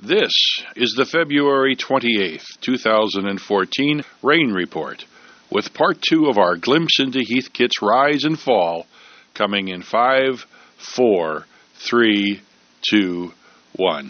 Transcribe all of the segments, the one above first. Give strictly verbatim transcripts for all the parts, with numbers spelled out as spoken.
This is the February twenty-eighth, two thousand fourteen Rain Report, with part two of our glimpse into Heathkit's rise and fall, coming in five, four, three, two, one.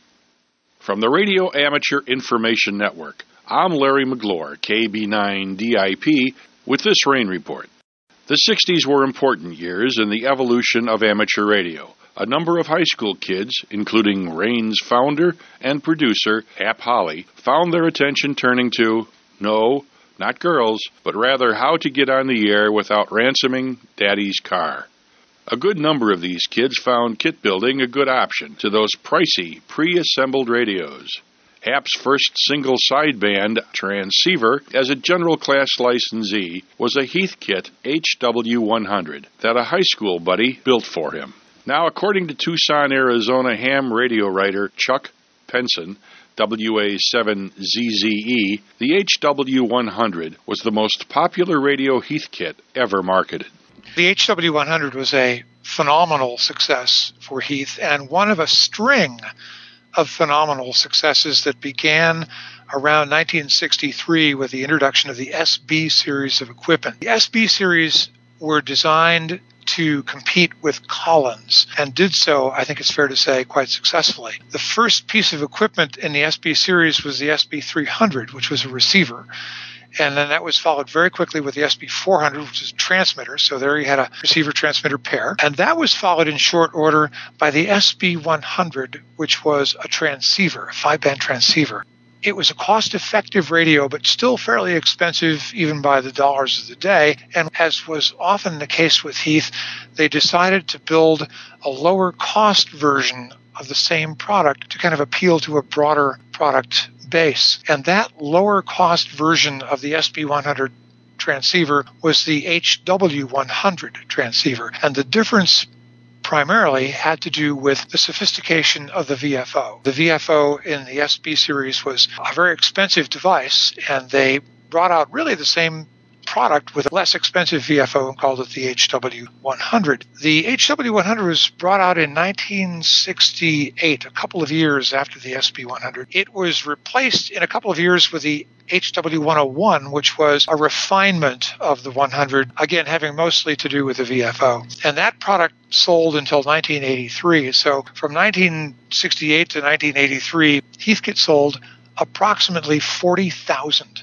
From the Radio Amateur Information Network, I'm Larry McGlure, K B nine D I P, with this Rain Report. The sixties were important years in the evolution of amateur radio. A number of high school kids, including Rain's founder and producer, Hap Holly, found their attention turning to, no, not girls, but rather how to get on the air without ransoming Daddy's car. A good number of these kids found kit building a good option to those pricey, pre-assembled radios. Hap's first single sideband transceiver as a general class licensee was a Heathkit H W one hundred that a high school buddy built for him. Now, according to Tucson, Arizona ham radio writer Chuck Penson, W A seven Z Z E, the H W one hundred was the most popular radio Heathkit ever marketed. The H W one hundred was a phenomenal success for Heath, and one of a string of phenomenal successes that began around nineteen sixty-three with the introduction of the S B series of equipment. The S B series were designed to compete with Collins, and did so, I think it's fair to say, quite successfully. The first piece of equipment in the S B series was the S B three hundred, which was a receiver. And then that was followed very quickly with the S B four hundred, which is a transmitter. So there you had a receiver-transmitter pair. And that was followed in short order by the S B one hundred, which was a transceiver, a five-band transceiver. It was a cost-effective radio, but still fairly expensive even by the dollars of the day. And as was often the case with Heath, they decided to build a lower-cost version of the same product to kind of appeal to a broader product base. And that lower-cost version of the S B one hundred transceiver was the H W one hundred transceiver. And the difference primarily had to do with the sophistication of the V F O. The V F O in the S B series was a very expensive device, and they brought out really the same product with a less expensive V F O and called it the H W one hundred. The H W one hundred was brought out in nineteen sixty-eight, a couple of years after the S B one hundred. It was replaced in a couple of years with the H W one oh one, which was a refinement of the one hundred, again, having mostly to do with the V F O. And that product sold until nineteen eighty-three. So from nineteen sixty-eight to nineteen eighty-three, Heathkit sold approximately forty thousand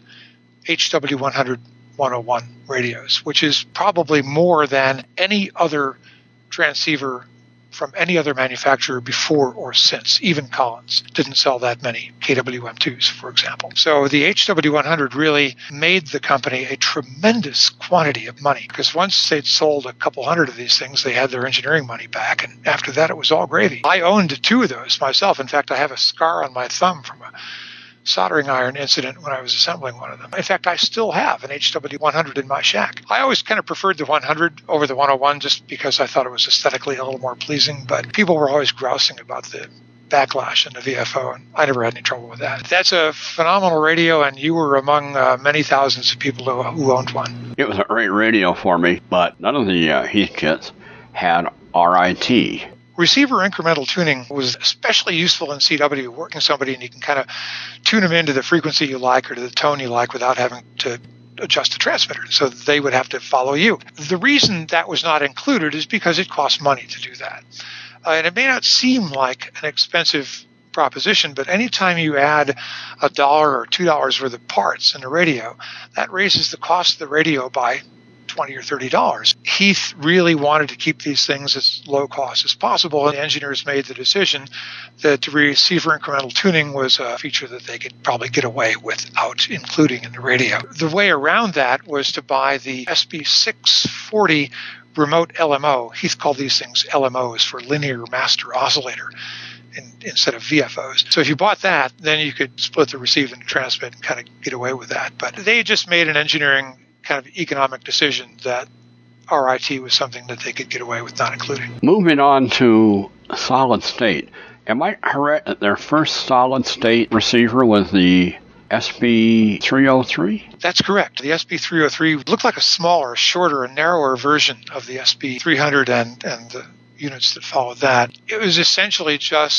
H W one hundred one oh one radios, which is probably more than any other transceiver from any other manufacturer before or since. Even Collins didn't sell that many K W M twos, for example. So the H W one hundred really made the company a tremendous quantity of money, because once they'd sold a couple hundred of these things, they had their engineering money back, and after that it was all gravy. I owned two of those myself. In fact, I have a scar on my thumb from a soldering iron incident when I was assembling one of them. In fact, I still have an H W one hundred in my shack. I always kind of preferred the one hundred over the one oh one just because I thought it was aesthetically a little more pleasing, but people were always grousing about the backlash in the V F O, and I never had any trouble with that. That's a phenomenal radio, and you were among uh, many thousands of people who, who owned one. It was a great radio for me, but none of the uh, Heathkits had R I T. Receiver incremental tuning was especially useful in C W, working somebody and you can kind of tune them into the frequency you like or to the tone you like without having to adjust the transmitter, so they would have to follow you. The reason that was not included is because it costs money to do that. Uh, and it may not seem like an expensive proposition, but anytime you add a dollar or two dollars worth of parts in a radio, that raises the cost of the radio by twenty or thirty dollars. Heath really wanted to keep these things as low cost as possible, and the engineers made the decision that receiver incremental tuning was a feature that they could probably get away without including in the radio. The way around that was to buy the S B six forty remote L M O. Heath called these things L M Os, for linear master oscillator, in, instead of V F Os. So if you bought that, then you could split the receive and transmit and kind of get away with that. But they just made an engineering kind of economic decision that R I T was something that they could get away with not including. Moving on to solid state. Am I correct that their first solid state receiver was the S B three oh three? That's correct. The S B three oh three looked like a smaller, shorter, and narrower version of the S B three hundred and, and the units that followed that. It was essentially just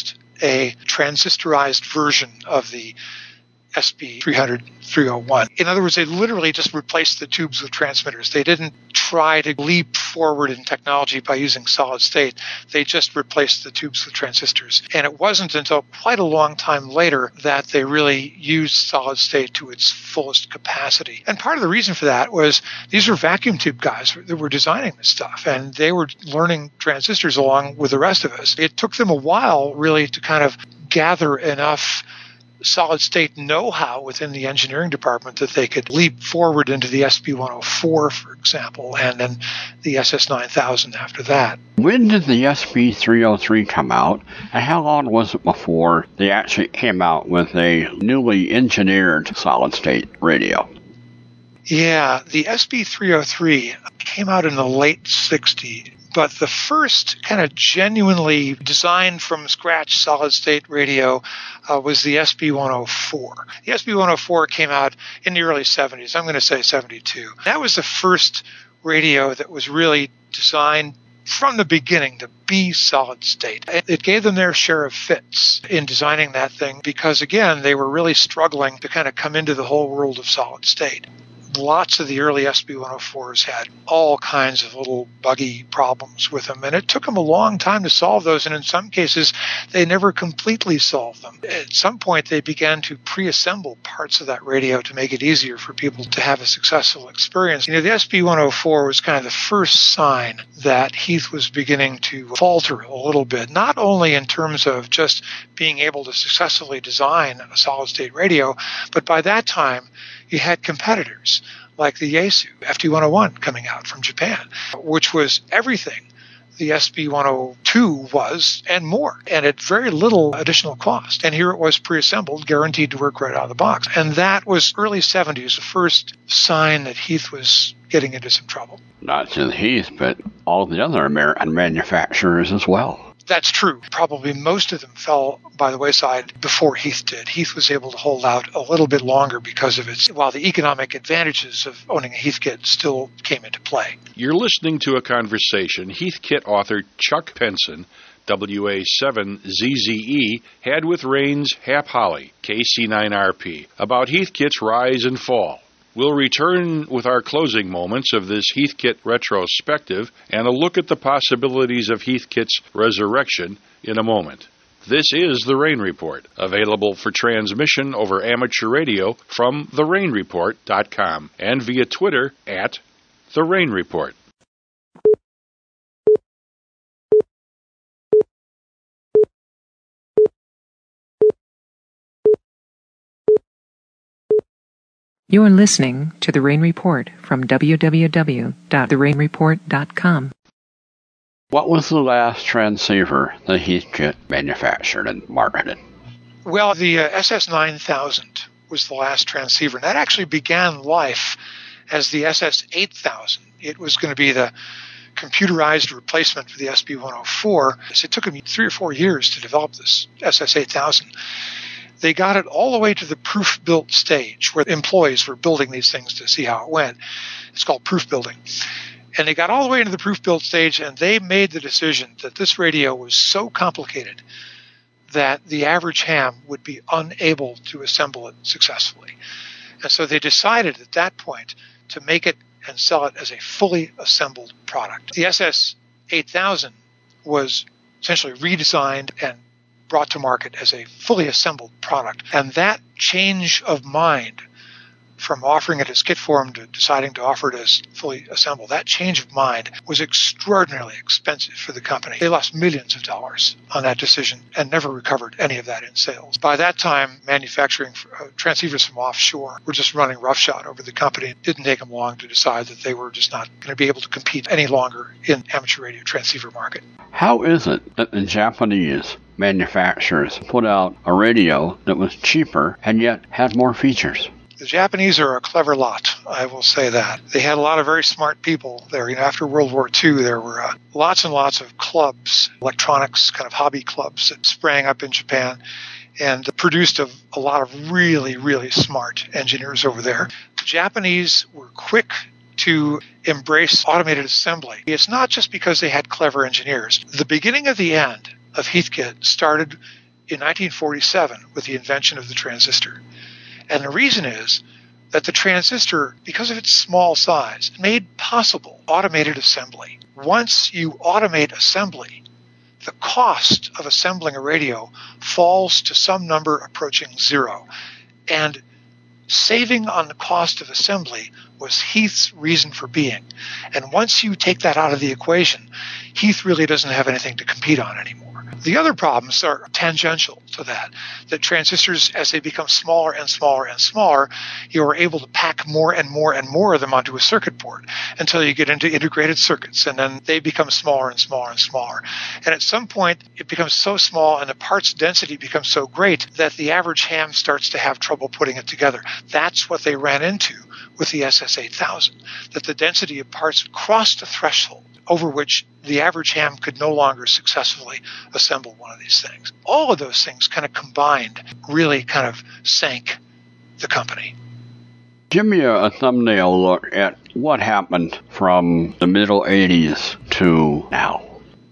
a transistorized version of the S P three hundred, three oh one. In other words, they literally just replaced the tubes with transmitters. They didn't try to leap forward in technology by using solid state. They just replaced the tubes with transistors. And it wasn't until quite a long time later that they really used solid state to its fullest capacity. And part of the reason for that was these were vacuum tube guys that were designing this stuff, and they were learning transistors along with the rest of us. It took them a while really to kind of gather enough solid state know-how within the engineering department that they could leap forward into the S P one oh four, for example, and then the S S nine thousand after that. When did the S P three oh three come out, and how long was it before they actually came out with a newly engineered solid-state radio? Yeah, the S P three oh three came out in the late sixties. But the first kind of genuinely designed from scratch solid-state radio uh, was the S P one oh four. The S P one oh four came out in the early seventies. I'm going to say seventy-two. That was the first radio that was really designed from the beginning to be solid-state. It gave them their share of fits in designing that thing because, again, they were really struggling to kind of come into the whole world of solid-state. Lots of the early S P one oh fours had all kinds of little buggy problems with them, and it took them a long time to solve those, and in some cases, they never completely solved them. At some point, they began to pre-assemble parts of that radio to make it easier for people to have a successful experience. You know, the S P one oh four was kind of the first sign that Heath was beginning to falter a little bit, not only in terms of just being able to successfully design a solid-state radio, but by that time, you had competitors like the Yaesu F T one oh one coming out from Japan, which was everything the S P one oh two was and more, and at very little additional cost. And here it was pre-assembled, guaranteed to work right out of the box. And that was early seventies, the first sign that Heath was getting into some trouble. Not just Heath, but all the other American manufacturers as well. That's true. Probably most of them fell by the wayside before Heath did. Heath was able to hold out a little bit longer because of its, while the economic advantages of owning a Heathkit still came into play. You're listening to a conversation Heathkit author Chuck Penson, W A seven Z Z E, had with Rain's Hap Holly, K C nine R P, about Heathkit's rise and fall. We'll return with our closing moments of this Heathkit retrospective and a look at the possibilities of Heathkit's resurrection in a moment. This is The Rain Report, available for transmission over amateur radio from the rain report dot com and via Twitter at The Rain Report. You're listening to The Rain Report from w w w dot the rain report dot com. What was the last transceiver that Heathkit manufactured and marketed? Well, the uh, S S nine thousand was the last transceiver, and that actually began life as the S S eight thousand. It was going to be the computerized replacement for the S P one oh four. So it took them three or four years to develop this S S eight thousand. They got it all the way to the proof-built stage where employees were building these things to see how it went. It's called proof building. And they got all the way into the proof-built stage, and they made the decision that this radio was so complicated that the average ham would be unable to assemble it successfully. And so they decided at that point to make it and sell it as a fully assembled product. The S S eight thousand was essentially redesigned and brought to market as a fully assembled product. And that change of mind from offering it as kit form to deciding to offer it as fully assembled, that change of mind was extraordinarily expensive for the company. They lost millions of dollars on that decision and never recovered any of that in sales. By that time, manufacturing uh, transceivers from offshore were just running roughshod over the company. It didn't take them long to decide that they were just not going to be able to compete any longer in amateur radio transceiver market. How is it that the Japanese manufacturers put out a radio that was cheaper and yet had more features? The Japanese are a clever lot, I will say that. They had a lot of very smart people there. You know, after World War Two, there were uh, lots and lots of clubs, electronics kind of hobby clubs that sprang up in Japan and produced a, a lot of really, really smart engineers over there. The Japanese were quick to embrace automated assembly. It's not just because they had clever engineers. The beginning of the end of Heathkit started in nineteen forty-seven with the invention of the transistor. And the reason is that the transistor, because of its small size, made possible automated assembly. Once you automate assembly, the cost of assembling a radio falls to some number approaching zero. And saving on the cost of assembly was Heath's reason for being. And once you take that out of the equation, Heath really doesn't have anything to compete on anymore. The other problems are tangential to that. The transistors, as they become smaller and smaller and smaller, you are able to pack more and more and more of them onto a circuit board until you get into integrated circuits, and then they become smaller and smaller and smaller. And at some point, it becomes so small and the parts density becomes so great that the average ham starts to have trouble putting it together. That's what they ran into with the S S eight thousand, that the density of parts crossed a threshold over which the average ham could no longer successfully assemble one of these things. All of those things kind of combined really kind of sank the company. Give me a, a thumbnail look at what happened from the middle eighties to now.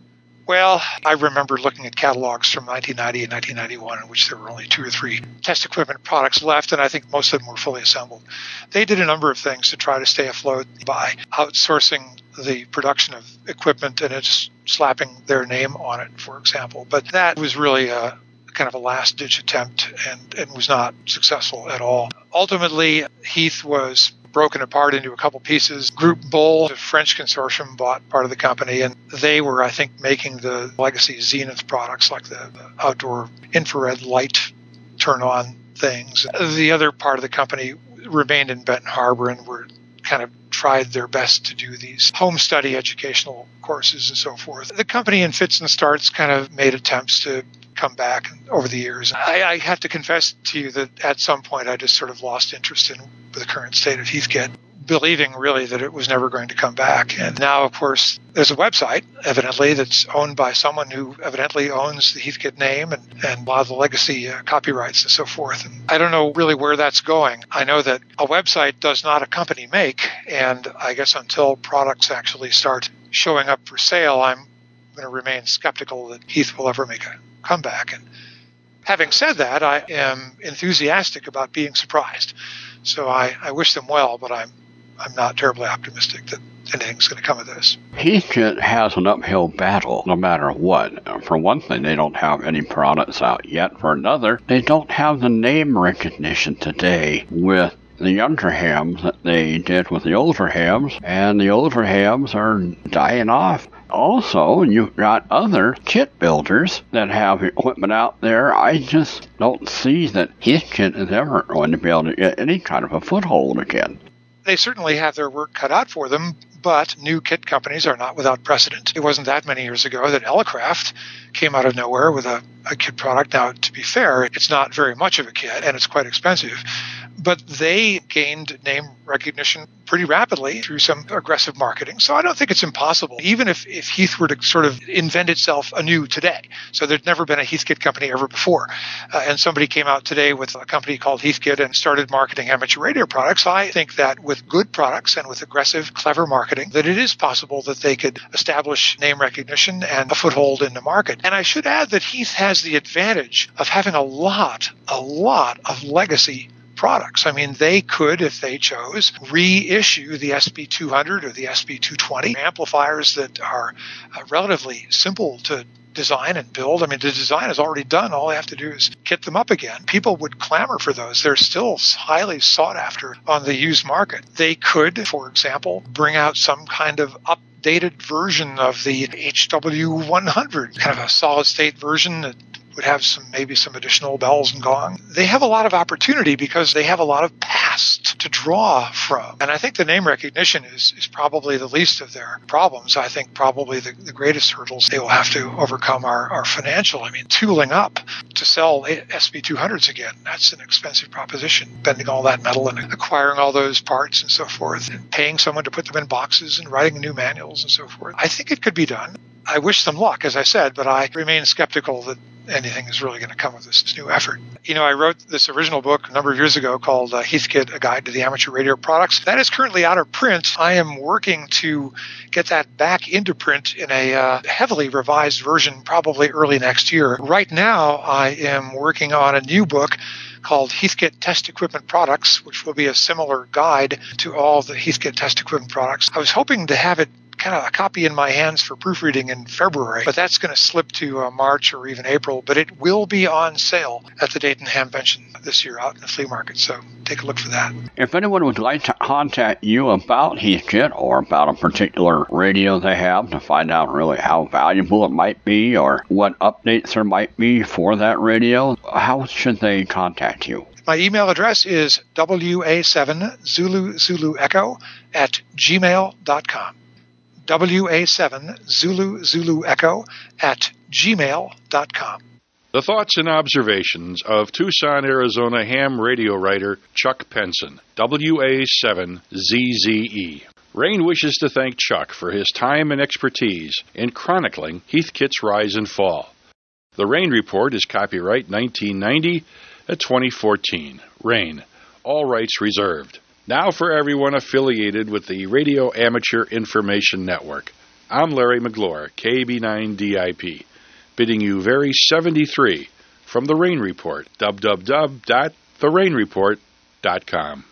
Well, I remember looking at catalogs from nineteen ninety and nineteen ninety-one in which there were only two or three test equipment products left, and I think most of them were fully assembled. They did a number of things to try to stay afloat by outsourcing the production of equipment and just slapping their name on it, for example. But that was really a kind of a last-ditch attempt and, and was not successful at all. Ultimately, Heath was broken apart into a couple pieces. Group Bull, a French consortium, bought part of the company, and they were, I think, making the legacy Zenith products, like the, the outdoor infrared light turn-on things. The other part of the company remained in Benton Harbor and were kind of tried their best to do these home study educational courses and so forth. The company in fits and starts kind of made attempts to come back over the years. I, I have to confess to you that at some point I just sort of lost interest in the current state of Heathkit, believing really that it was never going to come back. And now, of course, there's a website, evidently, that's owned by someone who evidently owns the Heathkit name and, and a lot of the legacy uh, copyrights and so forth. And I don't know really where that's going. I know that a website does not a company make, and I guess until products actually start showing up for sale, I'm going to remain skeptical that Heath will ever make a comeback. And having said that, I am enthusiastic about being surprised. So I, I wish them well, but I'm I'm not terribly optimistic that anything's going to come of this. Heathkit has an uphill battle no matter what. For one thing, they don't have any products out yet. For another, they don't have the name recognition today with the younger hams that they did with the older hams, and the older hams are dying off. Also, you've got other kit builders that have equipment out there. I just don't see that Heathkit is ever going to be able to get any kind of a foothold again. They certainly have their work cut out for them, but new kit companies are not without precedent. It wasn't that many years ago that Elecraft came out of nowhere with a, a kit product. Now, to be fair, it's not very much of a kit, and it's quite expensive. But they gained name recognition pretty rapidly through some aggressive marketing. So I don't think it's impossible, even if, if Heath were to sort of invent itself anew today. So there'd never been a Heathkit company ever before. Uh, and somebody came out today with a company called Heathkit and started marketing amateur radio products. I think that with good products and with aggressive, clever marketing, that it is possible that they could establish name recognition and a foothold in the market. And I should add that Heath has the advantage of having a lot, a lot of legacy products. I mean, they could, if they chose, reissue the S B two hundred or the S B two twenty amplifiers that are uh, relatively simple to design and build. I mean, the design is already done. All they have to do is kit them up again. People would clamor for those. They're still highly sought after on the used market. They could, for example, bring out some kind of updated version of the H W one hundred, kind of a solid state version that would have some maybe some additional bells and gong. They have a lot of opportunity because they have a lot of past to draw from. And I think the name recognition is, is probably the least of their problems. I think probably the, the greatest hurdles they will have to overcome are, are financial. I mean, tooling up to sell S B two hundreds again, that's an expensive proposition, bending all that metal and acquiring all those parts and so forth, and paying someone to put them in boxes and writing new manuals and so forth. I think it could be done. I wish them luck, as I said, but I remain skeptical that anything is really going to come of this, this new effort. You know, I wrote this original book a number of years ago called uh, Heathkit, A Guide to the Amateur Radio Products. That is currently out of print. I am working to get that back into print in a uh, heavily revised version probably early next year. Right now, I am working on a new book called Heathkit Test Equipment Products, which will be a similar guide to all the Heathkit Test Equipment products. I was hoping to have it kind of a copy in my hands for proofreading in February, but that's going to slip to uh, March or even April. But it will be on sale at the Dayton Hamvention this year out in the flea market, so take a look for that. If anyone would like to contact you about Heathkit or about a particular radio they have to find out really how valuable it might be or what updates there might be for that radio, how should they contact you? My email address is W A seven Zulu Zulu Echo at gmail dot com. W A seven Zulu Zulu Echo at gmail dot com. The thoughts and observations of Tucson, Arizona ham radio writer Chuck Penson, W A seven Z Z E. Rain wishes to thank Chuck for his time and expertise in chronicling Heathkit's rise and fall. The Rain Report is copyright nineteen ninety at twenty fourteen. Rain. All rights reserved. Now for everyone affiliated with the Radio Amateur Information Network. I'm Larry McGlure, K B nine D I P, bidding you very seventy-three from The Rain Report, w w w dot the rain report dot com.